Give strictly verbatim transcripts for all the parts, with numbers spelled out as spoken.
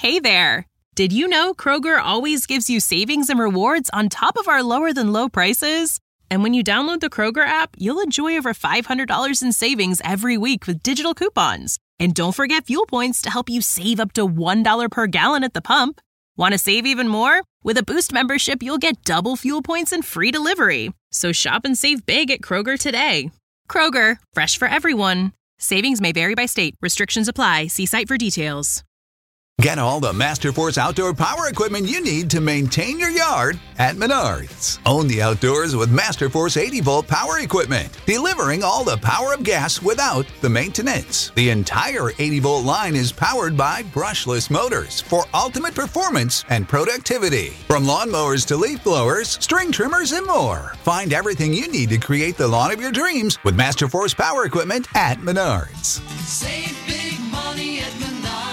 Hey there! Did you know Kroger always gives you savings and rewards on top of our lower-than-low prices? And when you download the Kroger app, you'll enjoy over five hundred dollars in savings every week with digital coupons. And don't forget fuel points to help you save up to one dollar per gallon at the pump. Want to save even more? With a Boost membership, you'll get double fuel points and free delivery. So shop and save big at Kroger today. Kroger, fresh for everyone. Savings may vary by state. Restrictions apply. See site for details. Get all the Masterforce outdoor power equipment you need to maintain your yard at Menards. Own the outdoors with Masterforce eighty volt power equipment, delivering all the power of gas without the maintenance. The entire eighty volt line is powered by brushless motors for ultimate performance and productivity. From lawnmowers to leaf blowers, string trimmers, and more. Find everything you need to create the lawn of your dreams with Masterforce power equipment at Menards. Save big money at Menards.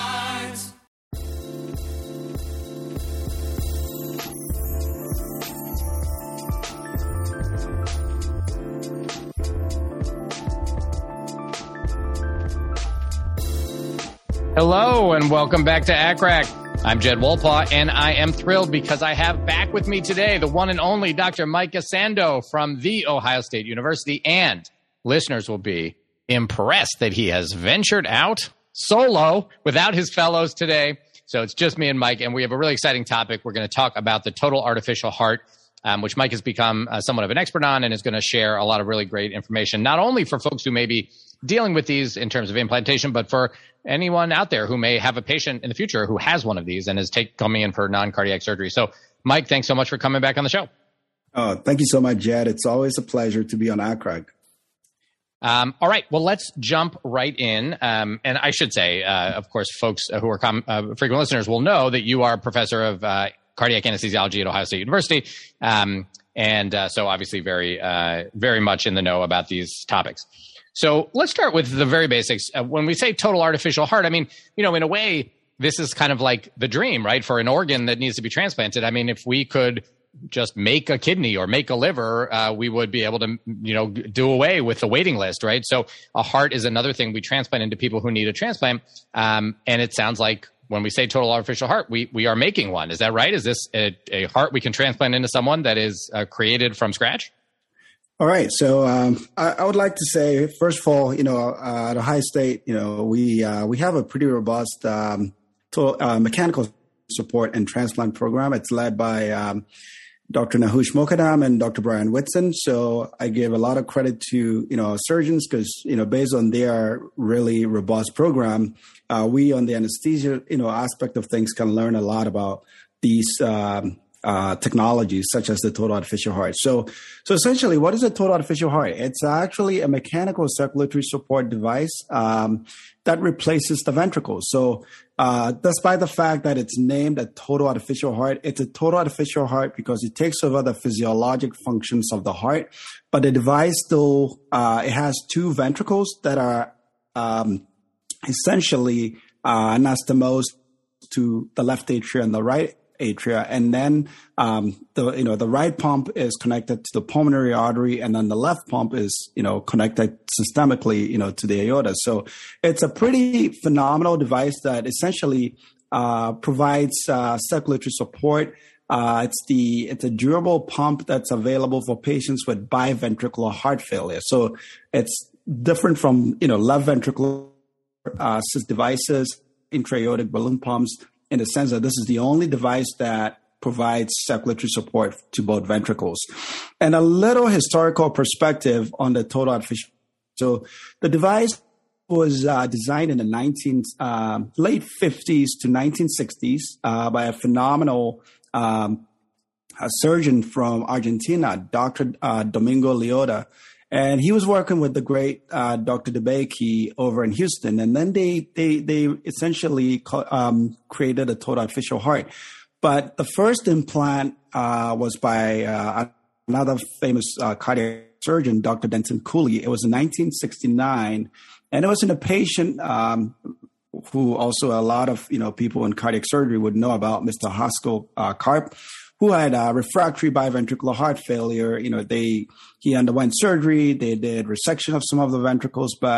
Hello and welcome back to A C R A C. I'm Jed Wolpaw, and I am thrilled because I have back with me today the one and only Doctor Micah Sando from The Ohio State University, and listeners will be impressed that he has ventured out solo without his fellows today. So it's just me and Mike, and we have a really exciting topic. We're going to talk about the total artificial heart, um, which Mike has become uh, somewhat of an expert on and is going to share a lot of really great information, not only for folks who may be dealing with these in terms of implantation, but for anyone out there who may have a patient in the future who has one of these and is take, coming in for non-cardiac surgery. So, Mike, thanks so much for coming back on the show. Oh, thank you so much, Jed. It's always a pleasure to be on A C R A C. Um, all right. Well, let's jump right in. Um, and I should say, uh, of course, folks who are com- uh, frequent listeners will know that you are a professor of uh, cardiac anesthesiology at Ohio State University. Um, and uh, so obviously very, uh, very much in the know about these topics. So let's start with the very basics. Uh, when we say total artificial heart, I mean, you know, in a way, this is kind of like the dream, right? For an organ that needs to be transplanted. I mean, if we could just make a kidney or make a liver, uh, we would be able to, you know, do away with the waiting list, right? So a heart is another thing we transplant into people who need a transplant. Um, and it sounds like when we say total artificial heart, we, we are making one. Is that right? Is this a, a heart we can transplant into someone that is uh, created from scratch? All right. So um, I, I would like to say, first of all, you know, uh, at Ohio State, you know, we uh, we have a pretty robust um, to, uh, mechanical support and transplant program. It's led by um, Doctor Nahush Mokadam and Doctor Brian Whitson. So I give a lot of credit to, you know, surgeons because, you know, based on their really robust program, uh, we on the anesthesia, you know, aspect of things can learn a lot about these um Uh, technologies such as the total artificial heart. So, so essentially, what is a total artificial heart? It's actually a mechanical circulatory support device um, that replaces the ventricle. So, uh, despite the fact that it's named a total artificial heart, it's a total artificial heart because it takes over the physiologic functions of the heart. But the device still, uh, it has two ventricles that are um, essentially uh, anastomosed to the left atria and the right atria, and then um, the you know the right pump is connected to the pulmonary artery, and then the left pump is you know connected systemically you know to the aorta. So it's a pretty phenomenal device that essentially uh, provides uh, circulatory support. Uh, it's the it's a durable pump that's available for patients with biventricular heart failure. So it's different from you know left ventricular uh, devices, intra-aortic balloon pumps, in the sense that this is the only device that provides circulatory support to both ventricles. And a little historical perspective on the total artificial. So the device was uh, designed in the nineteen, uh, late fifties to nineteen sixties uh, by a phenomenal um, a surgeon from Argentina, Doctor Uh, Domingo Liotta. And he was working with the great uh, Doctor DeBakey over in Houston. And then they they they essentially um, created a total artificial heart. But the first implant uh, was by uh, another famous uh, cardiac surgeon, Doctor Denton Cooley. It was in nineteen sixty-nine. And it was in a patient um, who also a lot of you know people in cardiac surgery would know about, Mister Haskell uh, Karp, who had uh, refractory biventricular heart failure. You know, they he underwent surgery. They did resection of some of the ventricles, but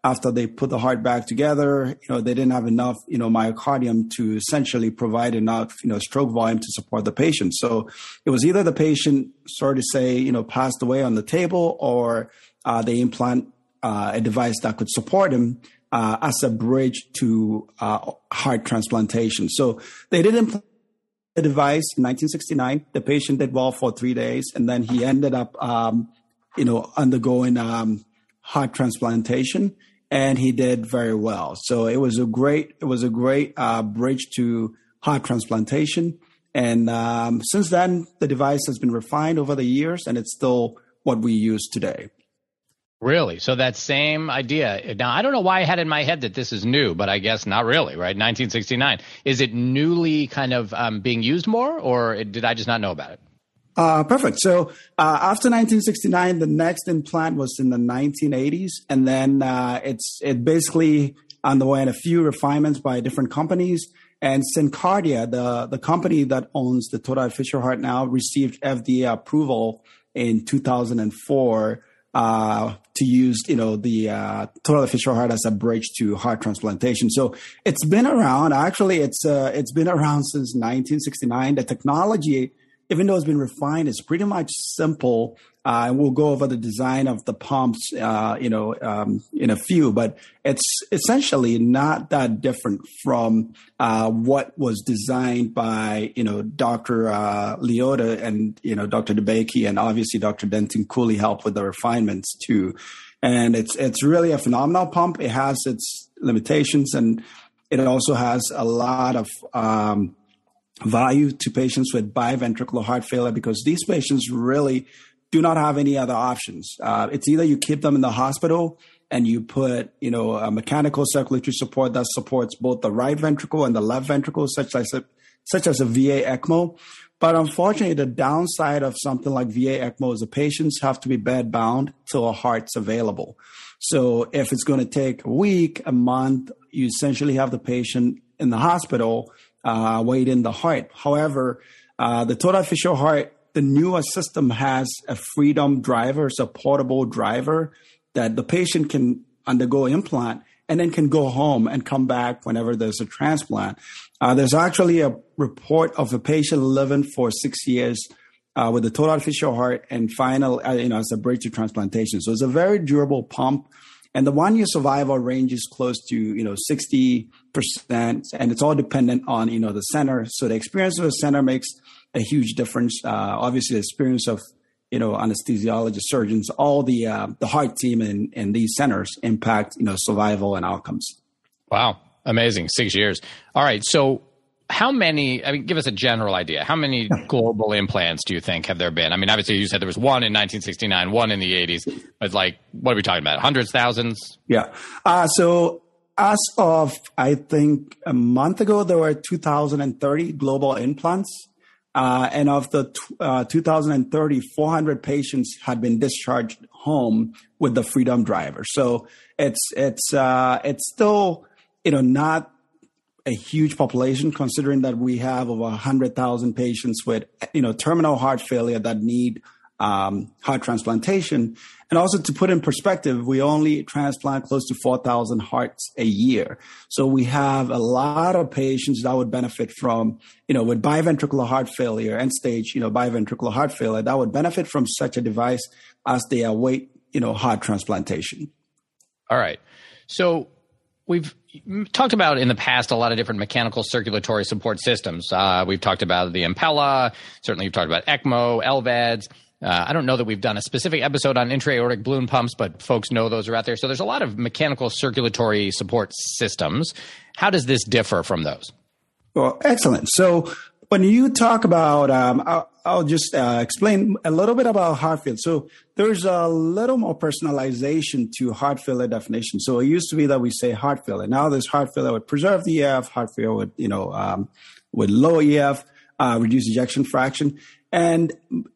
after they put the heart back together, you know, they didn't have enough, you know, myocardium to essentially provide enough, you know, stroke volume to support the patient. So it was either the patient, sorry to say, you know, passed away on the table, or uh, they implant uh, a device that could support him uh, as a bridge to uh, heart transplantation. So they did implant the device in nineteen sixty-nine. The patient did well for three days, and then he ended up, um, you know, undergoing um, heart transplantation. And he did very well. So it was a great, it was a great uh, bridge to heart transplantation. And um, since then, the device has been refined over the years, and it's still what we use today. Really? So that same idea. Now, I don't know why I had in my head that this is new, but I guess not really, right? nineteen sixty-nine. Is it newly kind of um, being used more, or did I just not know about it? Uh, perfect. So uh, after nineteen sixty-nine, the next implant was in the nineteen eighties, and then uh, it's it basically underwent a few refinements by different companies. And Syncardia, the the company that owns the total artificial heart now, received F D A approval in two thousand four uh, to use, you know, the uh, total artificial heart as a bridge to heart transplantation. So it's been around. Actually, it's uh, it's been around since nineteen sixty-nine. The technology, even though it's been refined, it's pretty much simple. Uh, and we'll go over the design of the pumps, uh, you know, um, in a few, but it's essentially not that different from uh, what was designed by, you know, Doctor Uh, Leota and, you know, Doctor DeBakey, and obviously Doctor Denton Cooley helped with the refinements too. And it's it's really a phenomenal pump. It has its limitations, and it also has a lot of um, value to patients with biventricular heart failure, because these patients really do not have any other options. Uh, it's either you keep them in the hospital and you put, you know, a mechanical circulatory support that supports both the right ventricle and the left ventricle, such as a, such as a V A ECMO. But unfortunately, the downside of something like V A ECMO is the patients have to be bed bound till a heart's available. So if it's going to take a week, a month, you essentially have the patient in the hospital uh, waiting the heart. However, uh, the total artificial heart, the newer system, has a Freedom driver, it's a portable driver that the patient can undergo implant and then can go home and come back whenever there's a transplant. Uh, there's actually a report of a patient living for six years uh, with a total artificial heart and final, uh, you know, as a bridge to transplantation. So it's a very durable pump. And the one-year survival range is close to, you know, sixty percent, and it's all dependent on, you know, the center. So the experience of the center makes a huge difference. Uh, obviously, the experience of, you know, anesthesiologists, surgeons, all the uh, the heart team in, in these centers impact, you know, survival and outcomes. Wow. Amazing. Six years. All right. So how many, I mean, give us a general idea. How many global implants do you think have there been? I mean, obviously you said there was one in nineteen sixty-nine, one in the eighties, but like, what are we talking about? Hundreds, thousands? Yeah. Uh, so as of, I think, a month ago, there were two thousand thirty global implants. Uh, and of the uh, two thousand thirty, four hundred patients had been discharged home with the Freedom driver. So it's, it's, uh, it's still, you know, not a huge population, considering that we have over one hundred thousand patients with, you know, terminal heart failure that need um, heart transplantation. And also, to put in perspective, we only transplant close to four thousand hearts a year. So we have a lot of patients that would benefit from, you know, with biventricular heart failure, end stage, you know, biventricular heart failure, that would benefit from such a device as they await, you know, heart transplantation. All right. So we've talked about in the past a lot of different mechanical circulatory support systems. Uh, we've talked about the Impella. Certainly, you've talked about ECMO, L V A Ds. Uh, I don't know that we've done a specific episode on intra-aortic balloon pumps, but folks know those are out there. So there's a lot of mechanical circulatory support systems. How does this differ from those? Well, excellent. So when you talk about, um, I'll, I'll just uh, explain a little bit about heart failure. So there's a little more personalization to heart failure definition. So it used to be that we say heart failure. Now there's heart failure with preserved E F, heart failure with, you know, um, with low E F, uh, reduced ejection fraction. And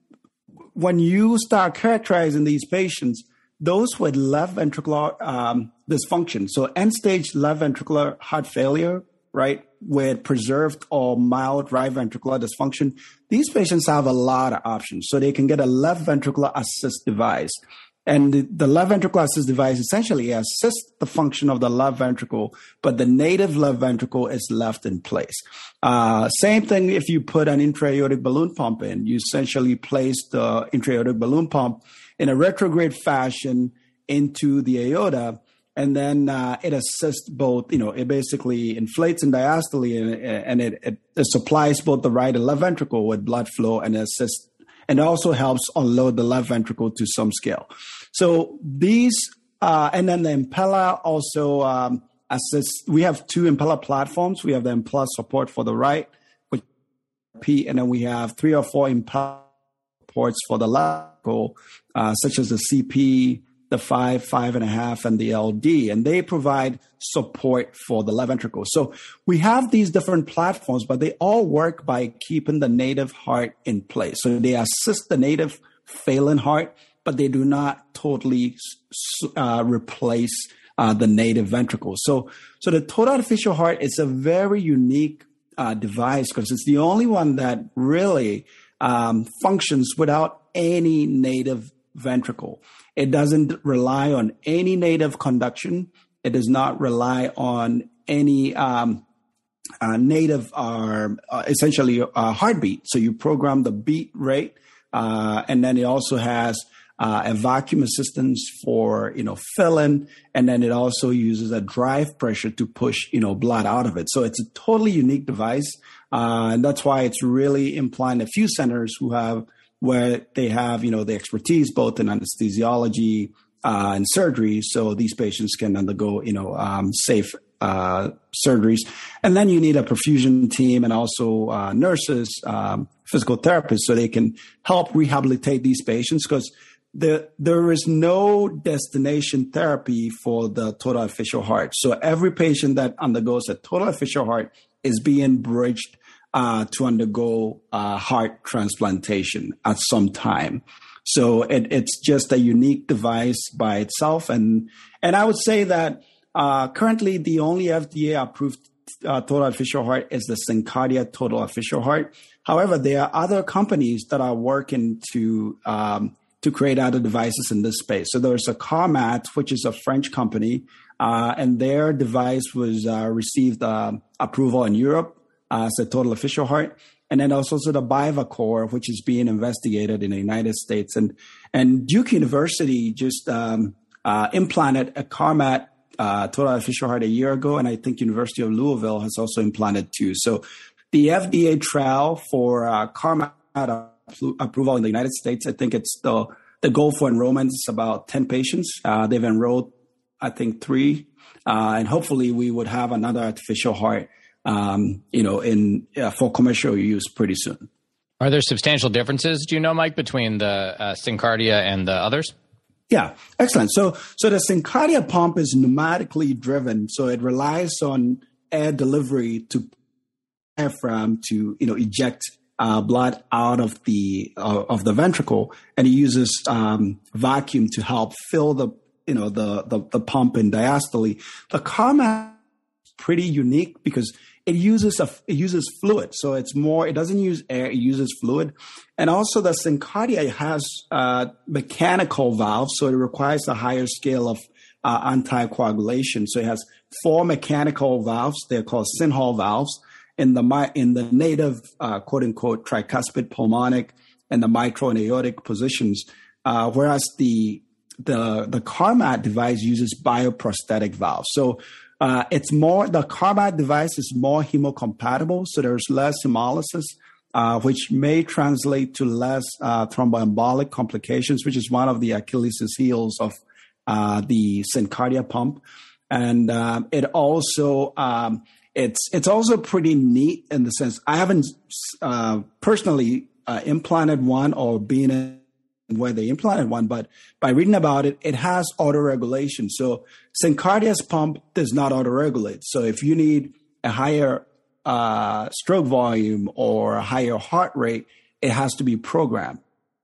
when you start characterizing these patients, those with left ventricular um, dysfunction, so end-stage left ventricular heart failure, right, with preserved or mild right ventricular dysfunction, these patients have a lot of options. So they can get a left ventricular assist device. And the, the left ventricle assist device essentially assists the function of the left ventricle, but the native left ventricle is left in place. Uh, same thing if you put an intra-aortic balloon pump in. You essentially place the intra-aortic balloon pump in a retrograde fashion into the aorta, and then uh, it assists both, you know, it basically inflates and diastole, and, and it, it, it supplies both the right and left ventricle with blood flow, and assists, and also helps unload the left ventricle to some scale. So these, uh, and then the Impella also um, assists. We have two Impella platforms. We have the Impella support for the right, which P, and then we have three or four Impella ports for the left, uh, such as the C P, the five, five and a half, and the L D, and they provide support for the left ventricle. So we have these different platforms, but they all work by keeping the native heart in place. So they assist the native failing heart, but they do not totally uh, replace uh, the native ventricle. So, so the total artificial heart is a very unique uh, device because it's the only one that really um, functions without any native ventricle. It doesn't rely on any native conduction. It does not rely on any um, uh, native, uh, uh, essentially, uh, heartbeat. So you program the beat rate, uh, and then it also has uh, a vacuum assistance for, you know, filling, and then it also uses a drive pressure to push, you know, blood out of it. So it's a totally unique device, uh, and that's why it's really implanted a few centers who have where they have, you know, the expertise both in anesthesiology uh, and surgery, so these patients can undergo, you know, um, safe uh, surgeries. And then you need a perfusion team and also uh, nurses, um, physical therapists, so they can help rehabilitate these patients because the, there is no destination therapy for the total artificial heart. So every patient that undergoes a total artificial heart is being bridged Uh, to undergo uh, heart transplantation at some time. So it, it's just a unique device by itself. And and I would say that uh, currently the only F D A-approved uh, total artificial heart is the SynCardia total artificial heart. However, there are other companies that are working to um, to create other devices in this space. So there's a Carmat, which is a French company, uh, and their device was uh, received uh, approval in Europe Uh, as a total artificial heart, and then also so the Bivacor, which is being investigated in the United States, and and Duke University just um, uh, implanted a Carmat uh, total artificial heart a year ago, and I think University of Louisville has also implanted two. So the F D A trial for uh, Carmat approval in the United States, I think it's the the goal for enrollment is about ten patients. Uh, they've enrolled, I think, three, uh, and hopefully we would have another artificial heart Um, you know, in uh, for commercial use pretty soon. Are there substantial differences, do you know, Mike, between the uh, SynCardia and the others? Yeah, excellent. So, so the SynCardia pump is pneumatically driven, so it relies on air delivery to diaphragm to, you know, eject uh, blood out of the uh, of the ventricle, and it uses um, vacuum to help fill the, you know, the the, the pump in diastole. The Carmat is pretty unique because it uses a it uses fluid, so it's more. It doesn't use air; it uses fluid, and also the SynCardia has uh, mechanical valves, so it requires a higher scale of uh, anticoagulation. So it has four mechanical valves. They're called Synhall valves in the in the native uh, quote unquote tricuspid pulmonic and the mitral and aortic positions, uh, whereas the the the Carmat device uses bioprosthetic valves. So Uh, it's more, the Carmat device is more hemocompatible, so there's less hemolysis, uh, which may translate to less uh, thromboembolic complications, which is one of the Achilles' heels of uh, the SynCardia pump. And uh, it also, um, it's it's also pretty neat in the sense, I haven't uh, personally uh, implanted one or been in where they implanted one, but by reading about it, it has autoregulation. So SynCardia's pump does not autoregulate. So if you need a higher uh, stroke volume or a higher heart rate, it has to be programmed.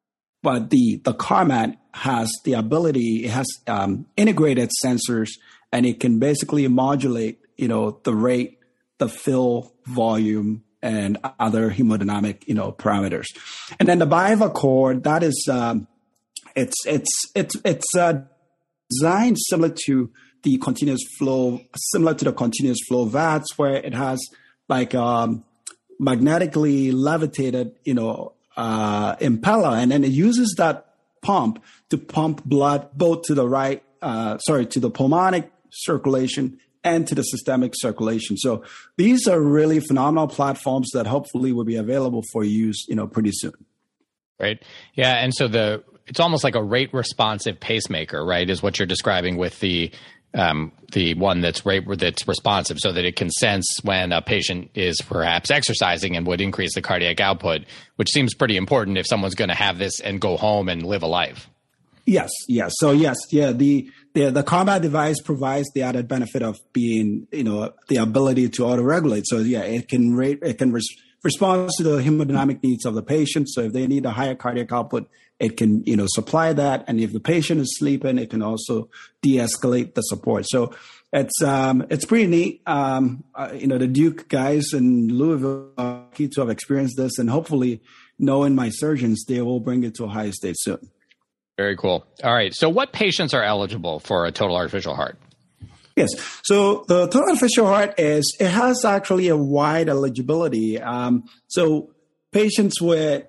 But the, the Carmat has the ability, it has um, integrated sensors, and it can basically modulate, you know, the rate, the fill volume, and other hemodynamic, you know, parameters. And then the Bivacor, that is um, It's it's it's it's uh, designed similar to the continuous flow, similar to the continuous flow V A Ts, where it has like um, magnetically levitated, you know, uh, impeller, and then it uses that pump to pump blood both to the right, uh, sorry, to the pulmonic circulation and to the systemic circulation. So these are really phenomenal platforms that hopefully will be available for use, you know, pretty soon. Right. Yeah. And so the it's almost like a rate responsive pacemaker, right? Is what you're describing with the um, the one that's rate that's responsive, so that it can sense when a patient is perhaps exercising and would increase the cardiac output, which seems pretty important if someone's going to have this and go home and live a life. Yes, yes. So yes, yeah. The the the combat device provides the added benefit of being, you know, the ability to auto-regulate. So yeah, it can rate, it can res- respond to the hemodynamic needs of the patient. So if they need a higher cardiac output, it can, you know, supply that. And if the patient is sleeping, it can also de-escalate the support. So it's um it's pretty neat. Um, uh, you know, the Duke guys in Louisville are key to have experienced this, and hopefully, knowing my surgeons, they will bring it to Ohio State soon. Very cool. All right. So what patients are eligible for a total artificial heart? Yes. So the total artificial heart is, it has actually a wide eligibility. Um, so patients with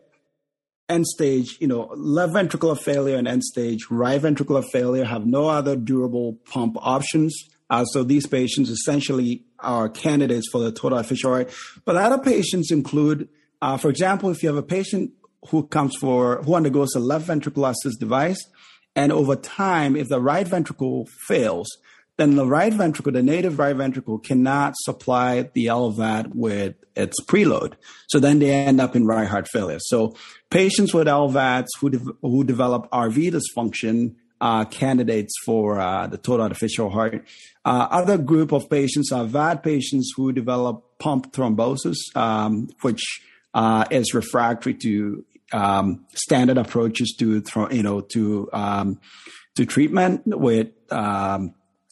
end stage, you know, left ventricular failure and end stage right ventricular failure have no other durable pump options. Uh, so these patients essentially are candidates for the total artificial heart. But other patients include, uh, for example, if you have a patient who comes for, who undergoes a left ventricular assist device, and over time, if the right ventricle fails, then the right ventricle, the native right ventricle, cannot supply the L V A D with its preload. So then they end up in right heart failure. So patients with L V A Ds who, de- who develop R V dysfunction are candidates for uh, the total artificial heart. Uh, other group of patients are V A D patients who develop pump thrombosis, um, which uh, is refractory to um, standard approaches to, thro- you know, to um, to treatment with um,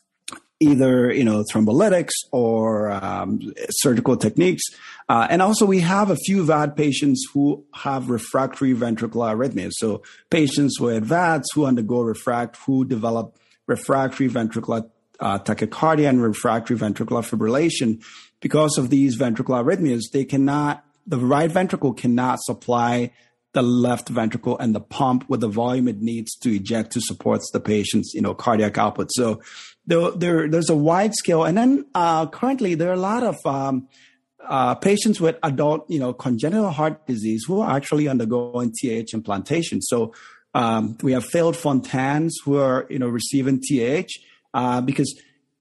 either, you know, thrombolytics or um, surgical techniques. Uh, and also we have a few V A D patients who have refractory ventricular arrhythmias. So patients with V A Ds who undergo refract, who develop refractory ventricular uh, tachycardia and refractory ventricular fibrillation. Because of these ventricular arrhythmias, they cannot, the right ventricle cannot supply the left ventricle and the pump with the volume it needs to eject to support the patient's, you know, cardiac output. So there, there there's a wide scale. And then uh, currently there are a lot of um, uh, patients with adult, you know, congenital heart disease who are actually undergoing T A H implantation. So um, we have failed Fontans who are, you know, receiving T A H uh, because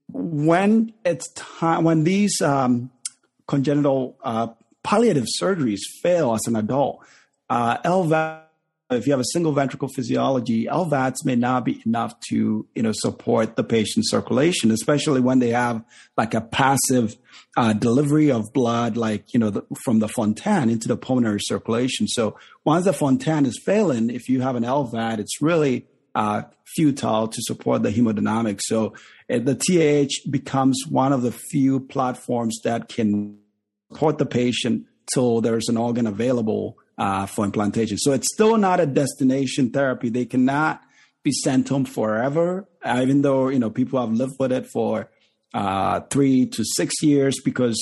when it's time, when these um, congenital uh, palliative surgeries fail as an adult, Uh, L V A D, if you have a single ventricle physiology, L V A Ds may not be enough to, you know, support the patient's circulation, especially when they have like a passive uh, delivery of blood, like, you know, the, from the Fontan into the pulmonary circulation. So once the Fontan is failing, if you have an L V A D, it's really uh, futile to support the hemodynamics. So uh, the T A H becomes one of the few platforms that can support the patient till there's an organ available Uh, for implantation. So it's still not a destination therapy. They cannot be sent home forever, uh, even though, you know, people have lived with it for uh, three to six years because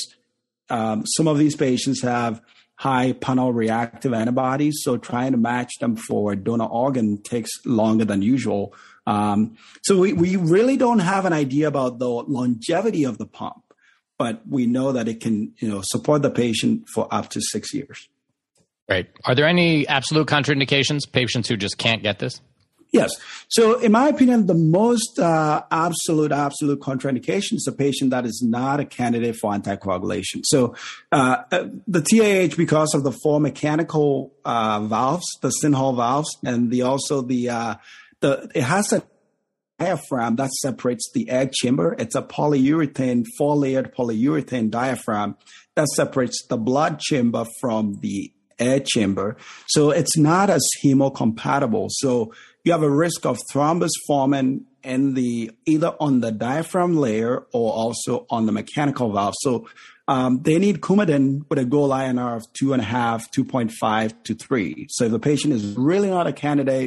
um, some of these patients have high panel reactive antibodies. So trying to match them for a donor organ takes longer than usual. Um, so we, we really don't have an idea about the longevity of the pump, but we know that it can, you know, support the patient for up to six years. Right. Are there any absolute contraindications, patients who just can't get this? Yes. So in my opinion, the most uh, absolute, absolute contraindication is a patient that is not a candidate for anticoagulation. So uh, the T A H, because of the four mechanical uh, valves, the Sinhall valves, and the also the, uh, the it has a diaphragm that separates the egg chamber. It's a polyurethane, four-layered polyurethane diaphragm that separates the blood chamber from the air chamber. So it's not as hemocompatible. So you have a risk of thrombus forming in the either on the diaphragm layer or also on the mechanical valve. So um, they need Coumadin with a goal I N R of two and a half, two point five to three. So if the patient is really not a candidate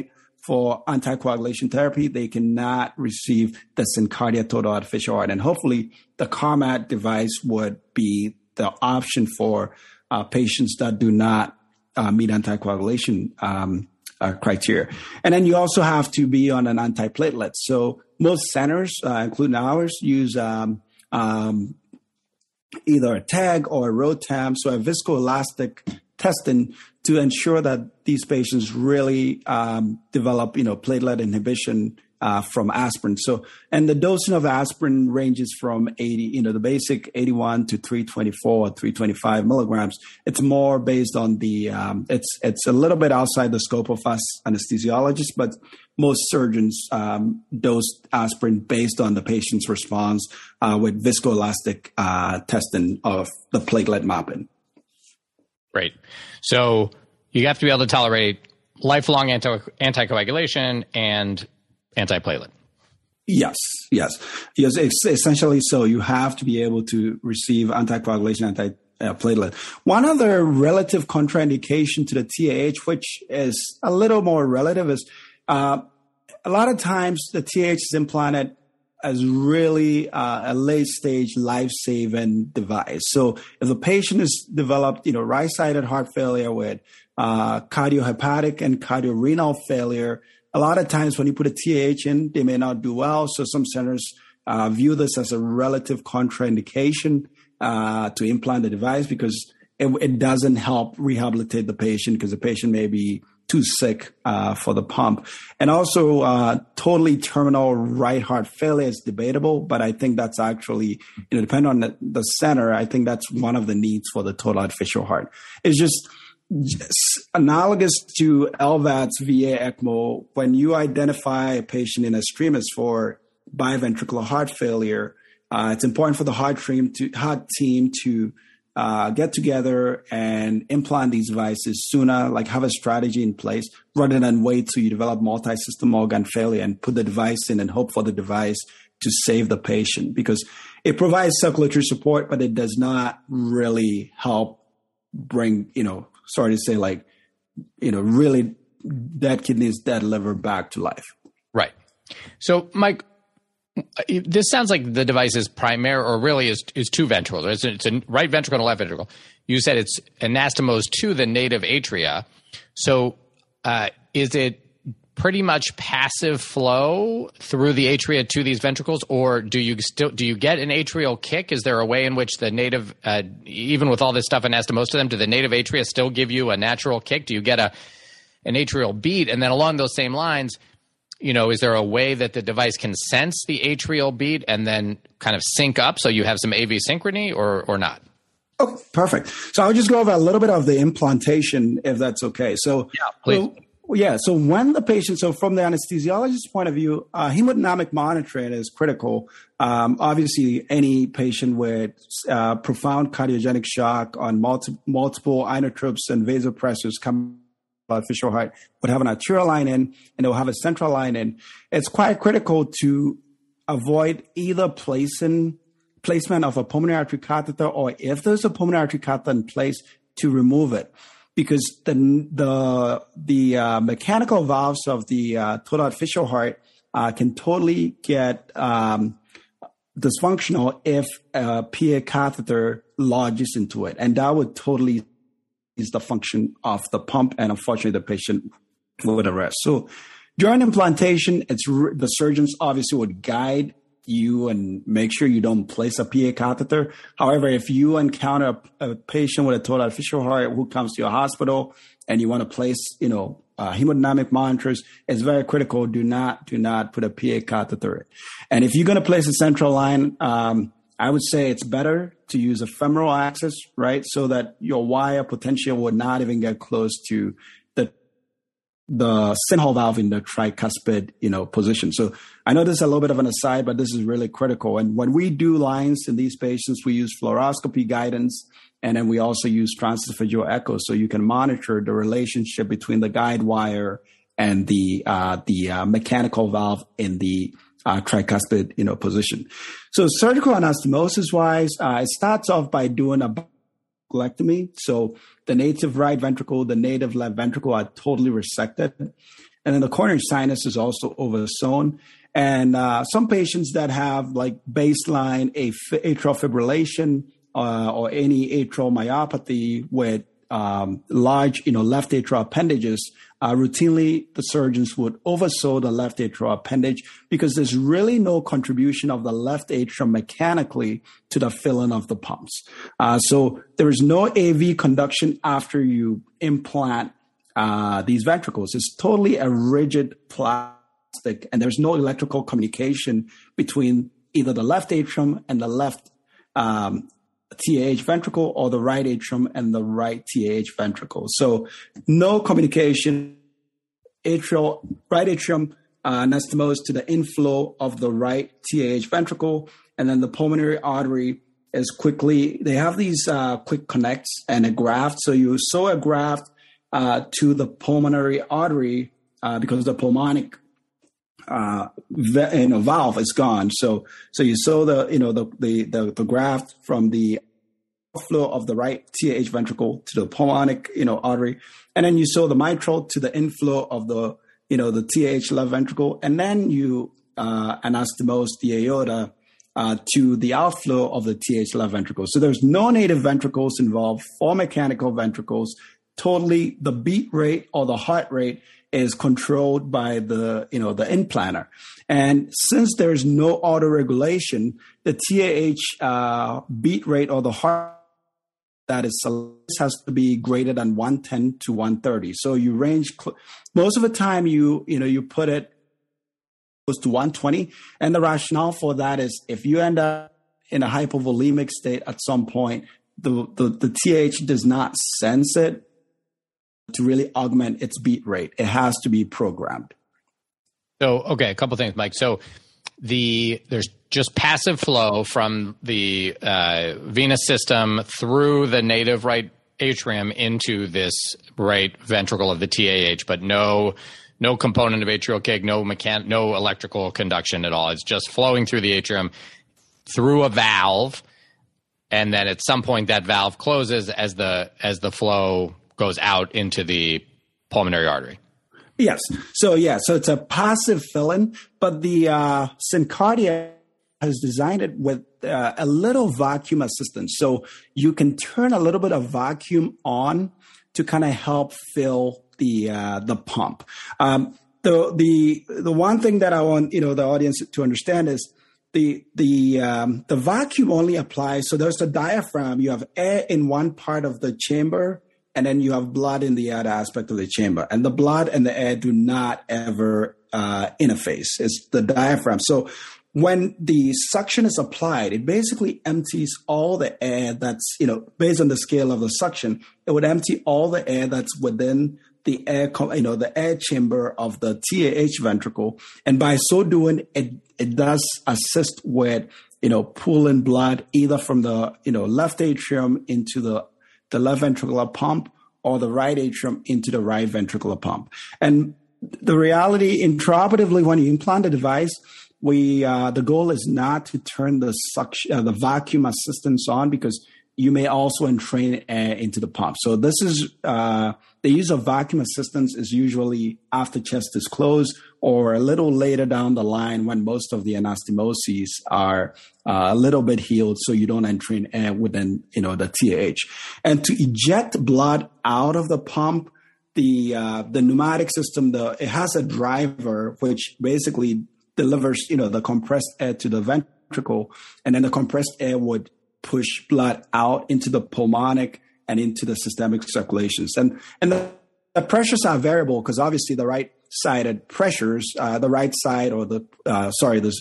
for anticoagulation therapy, they cannot receive the SynCardia total artificial heart. And hopefully the Carmat device would be the option for uh, patients that do not uh, meet anticoagulation um, uh, criteria. And then you also have to be on an antiplatelet. So most centers, uh, including ours, use um, um, either a TAG or a ROTAM, so a viscoelastic testing to ensure that these patients really um, develop, you know, platelet inhibition uh, from aspirin. So, and the dosing of aspirin ranges from eighty, you know, the basic eighty-one to three twenty-four, three twenty-five milligrams. It's more based on the, um, it's it's a little bit outside the scope of us anesthesiologists, but most surgeons um, dose aspirin based on the patient's response uh, with viscoelastic uh, testing of the platelet mapping. Great. So you have to be able to tolerate lifelong anti- anticoagulation and antiplatelet. Yes, yes. Yes, it's essentially so. You have to be able to receive anticoagulation, antiplatelet. One other relative contraindication to the T A H, which is a little more relative, is uh, a lot of times the T A H is implanted as really uh, a late-stage life-saving device. So if the patient has developed, you know, right-sided heart failure with uh, cardiohepatic and cardiorenal failure, a lot of times when you put a T A H in, they may not do well. So some centers uh, view this as a relative contraindication uh, to implant the device because it, it doesn't help rehabilitate the patient because the patient may be too sick uh, for the pump. And also uh, totally terminal right heart failure is debatable, but I think that's actually, you know, depending on the, the center, I think that's one of the needs for the total artificial heart. It's just, just analogous to L V A T's V A ECMO. When you identify a patient in a streamers for biventricular heart failure, uh, it's important for the heart team to, heart team to Uh, get together and implant these devices sooner, like have a strategy in place rather than wait till you develop multi-system organ failure and put the device in and hope for the device to save the patient, because it provides circulatory support, but it does not really help bring, you know, sorry to say, like, you know, really dead kidneys, dead liver back to life. Right. So, Mike, this sounds like the device is primary, or really is is two ventricles. It's a, it's a right ventricle and a left ventricle. You said it's anastomosed to the native atria. So uh, is it pretty much passive flow through the atria to these ventricles, or do you still do you get an atrial kick? Is there a way in which the native, uh, even with all this stuff anastomosed to them, do the native atria still give you a natural kick? Do you get a an atrial beat? And then along those same lines, you know, is there a way that the device can sense the atrial beat and then kind of sync up so you have some A V synchrony, or or not? Oh, perfect. So I'll just go over a little bit of the implantation, if that's okay. So, yeah, please. So, yeah. So when the patient, so from the anesthesiologist's point of view, uh, hemodynamic monitoring is critical. Um, obviously, any patient with uh, profound cardiogenic shock on multi- multiple inotropes and vasopressors come artificial heart would have an arterial line in and they'll have a central line in. It's quite critical to avoid either placing placement of a pulmonary artery catheter, or if there's a pulmonary artery catheter in place, to remove it, because the the the uh, mechanical valves of the uh, total artificial heart uh, can totally get um, dysfunctional if a P A catheter lodges into it, and that would totally is the function of the pump, and unfortunately the patient would arrest. So during implantation, it's re- the surgeons obviously would guide you and make sure you don't place a P A catheter. However, if you encounter a, a patient with a total artificial heart who comes to your hospital and you want to place, you know, uh, hemodynamic monitors, it's very critical. Do not, do not put a P A catheter in. And if you're going to place a central line, um, I would say it's better to use a femoral access, right? So that your wire potential would not even get close to the the Sinhole valve in the tricuspid, you know, position. So I know this is a little bit of an aside, but this is really critical. And when we do lines in these patients, we use fluoroscopy guidance, and then we also use transesophageal echo, so you can monitor the relationship between the guide wire and the uh, the uh, mechanical valve in the Uh, tricuspid, you know, position. So surgical anastomosis wise, uh, it starts off by doing a bungulectomy. So the native right ventricle, the native left ventricle are totally resected. And then the coronary sinus is also overzone. And uh, some patients that have like baseline atrial fibrillation uh, or any atrial myopathy with um, large, you know, left atrial appendages, uh, routinely the surgeons would oversew the left atrial appendage because there's really no contribution of the left atrium mechanically to the filling of the pumps. Uh, so there is no A V conduction after you implant uh, these ventricles. It's totally a rigid plastic, and there's no electrical communication between either the left atrium and the left um, T A H ventricle or the right atrium and the right T A H ventricle. So no communication, atrial, right atrium uh, anastomosed to the inflow of the right T A H ventricle. And then the pulmonary artery is quickly, they have these uh, quick connects and a graft. So you sew a graft uh, to the pulmonary artery uh, because the pulmonic Uh, you know, valve is gone. So, so you sew the, you know, the, the, the, the graft from the flow of the right T A H ventricle to the pulmonic, you know, artery. And then you sew the mitral to the inflow of the, you know, the T A H left ventricle. And then you, uh, anastomose the aorta, uh, to the outflow of the T A H left ventricle. So there's no native ventricles involved, four mechanical ventricles, totally the beat rate or the heart rate is controlled by the, you know, the implanter. And since there's no auto regulation, the T A H uh, beat rate or the heart that is has to be greater than one ten to one thirty. So you range, most of the time you, you know, you put it close to one twenty. And the rationale for that is if you end up in a hypovolemic state at some point, the, the, the T A H does not sense it to really augment its beat rate. It has to be programmed. So, okay, a couple things, Mike. So the there's just passive flow from the uh, venous system through the native right atrium into this right ventricle of the T A H, but no no component of atrial kick, no mechan- no electrical conduction at all. It's just flowing through the atrium through a valve, and then at some point that valve closes as the as the flow goes out into the pulmonary artery. Yes. So, yeah, so it's a passive fill-in, but the uh, SynCardia has designed it with uh, a little vacuum assistance. So you can turn a little bit of vacuum on to kind of help fill the uh, the pump. Um, the the the one thing that I want, you know, the audience to understand is the the um, the vacuum only applies. So there's the diaphragm. You have air in one part of the chamber, and then you have blood in the other aspect of the chamber. And the blood and the air do not ever uh, interface. It's the diaphragm. So when the suction is applied, it basically empties all the air that's, you know, based on the scale of the suction, it would empty all the air that's within the air, you know, the air chamber of the T A H ventricle. And by so doing, it, it does assist with, you know, pulling blood either from the, you know, left atrium into the the left ventricular pump or the right atrium into the right ventricular pump. And the reality, intraoperatively, when you implant the device, we uh, the goal is not to turn the suction, uh, the vacuum assistance on, because you may also entrain air into the pump. So this is uh, the use of vacuum assistance is usually after chest is closed or a little later down the line when most of the anastomoses are uh, a little bit healed, so you don't entrain air within, you know, the T A H. And to eject blood out of the pump, the uh, the pneumatic system, the it has a driver which basically delivers, you know, the compressed air to the ventricle, and then the compressed air would push blood out into the pulmonic and into the systemic circulations. And and the, the pressures are variable because obviously the right-sided pressures, uh, the right side or the, uh, sorry, the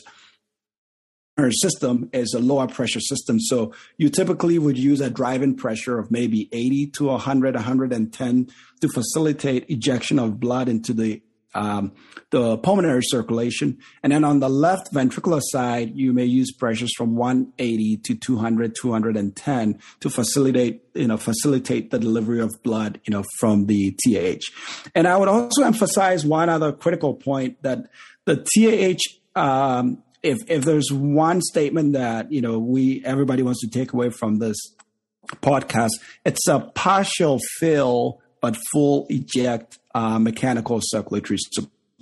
system is a lower pressure system. So you typically would use a driving pressure of maybe eighty to one hundred, one hundred ten to facilitate ejection of blood into the Um, the pulmonary circulation. And then on the left ventricular side, you may use pressures from one eighty to two hundred, two hundred ten to facilitate, you know, facilitate the delivery of blood, you know, from the T A H. And I would also emphasize one other critical point, that the T A H, um, if, if there's one statement that, you know, we, everybody wants to take away from this podcast, it's a partial fill, but full eject Uh, mechanical circulatory support.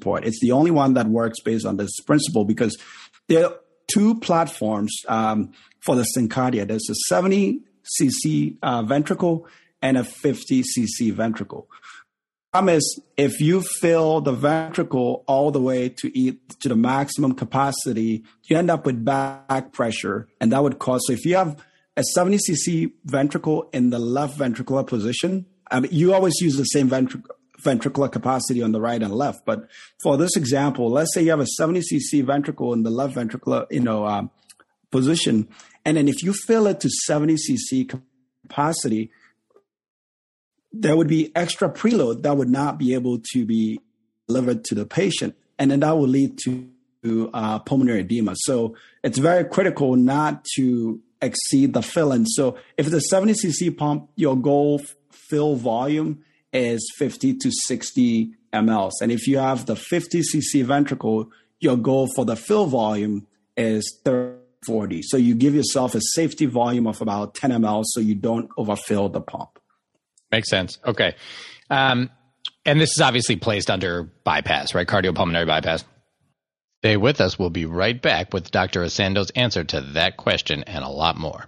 support. It's the only one that works based on this principle because there are two platforms um, for the Syncardia. There's a seventy c c uh, ventricle and a fifty c c ventricle. The problem is if you fill the ventricle all the way to eat to the maximum capacity, you end up with back pressure, and that would cause. So if you have a seventy c c ventricle in the left ventricular position, I mean, you always use the same ventric- ventricular capacity on the right and left. But for this example, let's say you have a seventy c c ventricle in the left ventricular, you know, um, position, and then if you fill it to seventy c c capacity, there would be extra preload that would not be able to be delivered to the patient, and then that will lead to uh, pulmonary edema. So it's very critical not to exceed the fill-in. So if it's a seventy c c pump, your goal fill volume is fifty to sixty milliliters. And if you have the fifty c c ventricle, your goal for the fill volume is thirty, forty. So you give yourself a safety volume of about ten milliliters so you don't overfill the pump. Makes sense. Okay. Um, and this is obviously placed under bypass, right? Cardiopulmonary bypass. Stay with us. We'll be right back with Doctor Osando's answer to that question and a lot more.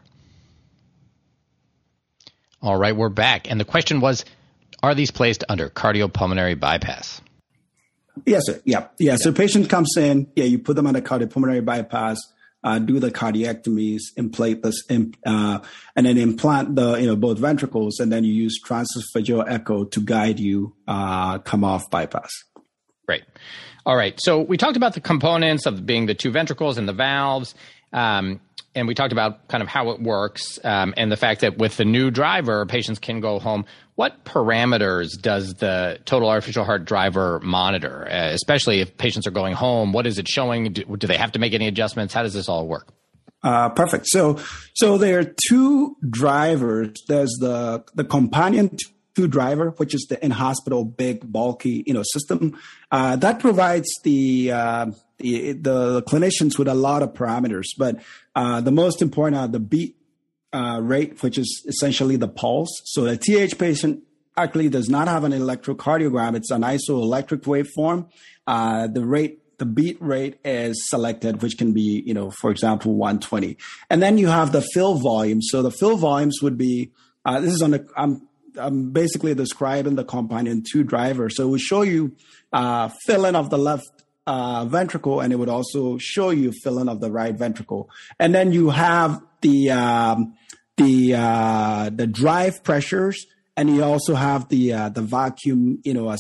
All right, we're back. And the question was, are these placed under cardiopulmonary bypass? Yes, sir. Yeah. Yeah. So patient comes in, yeah, you put them under cardiopulmonary bypass, uh, do the cardiectomies, implante this, uh, and then implant the, you know, both ventricles, and then you use transesophageal echo to guide you, uh, come off bypass. Great. All right. So we talked about the components of being the two ventricles and the valves. Um, and we talked about kind of how it works, um, and the fact that with the new driver, patients can go home. What parameters does the total artificial heart driver monitor, uh, especially if patients are going home? What is it showing? Do, do they have to make any adjustments? How does this all work? Uh, perfect. So, so there are two drivers. There's the, the companion two driver, which is the in-hospital big bulky, you know, system uh, that provides the, uh, the the clinicians with a lot of parameters. But uh, the most important are the beat uh, rate, which is essentially the pulse. So a T H patient actually does not have an electrocardiogram; it's an isoelectric waveform. Uh, the rate. The beat rate is selected, which can be, you know, for example, one twenty. And then you have the fill volume. So the fill volumes would be, uh, this is on the, I'm, I'm basically describing the companion two driver. So it will show you uh, filling of the left uh, ventricle, and it would also show you filling of the right ventricle. And then you have the, um, the, uh, the drive pressures, and you also have the, uh, the vacuum, you know, as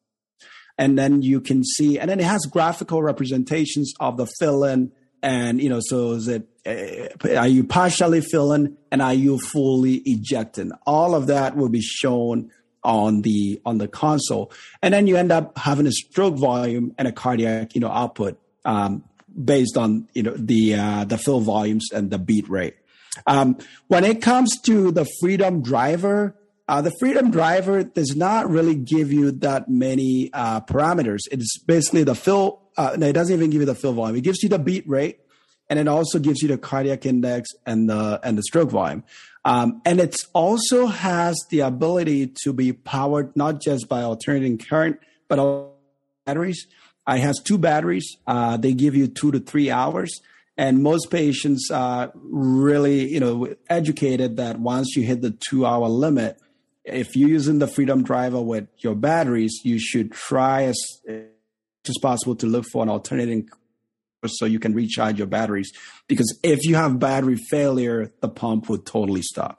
and then you can see, and then it has graphical representations of the fill-in, and, you know, so is it, uh, are you partially filling and are you fully ejecting? All of that will be shown on the, on the console. And then you end up having a stroke volume and a cardiac, you know, output, um, based on, you know, the, uh, the fill volumes and the beat rate. Um, when it comes to the Freedom driver, Uh, the Freedom driver does not really give you that many uh, parameters. It's basically the fill. Uh, no, it doesn't even give you the fill volume. It gives you the beat rate, and it also gives you the cardiac index and the and the stroke volume. Um, and it also has the ability to be powered not just by alternating current, but also batteries. Uh, it has two batteries. Uh, they give you two to three hours. And most patients are really, you know, educated that once you hit the two-hour limit, if you're using the Freedom driver with your batteries, you should try as much as possible to look for an alternating so you can recharge your batteries. Because if you have battery failure, the pump would totally stop.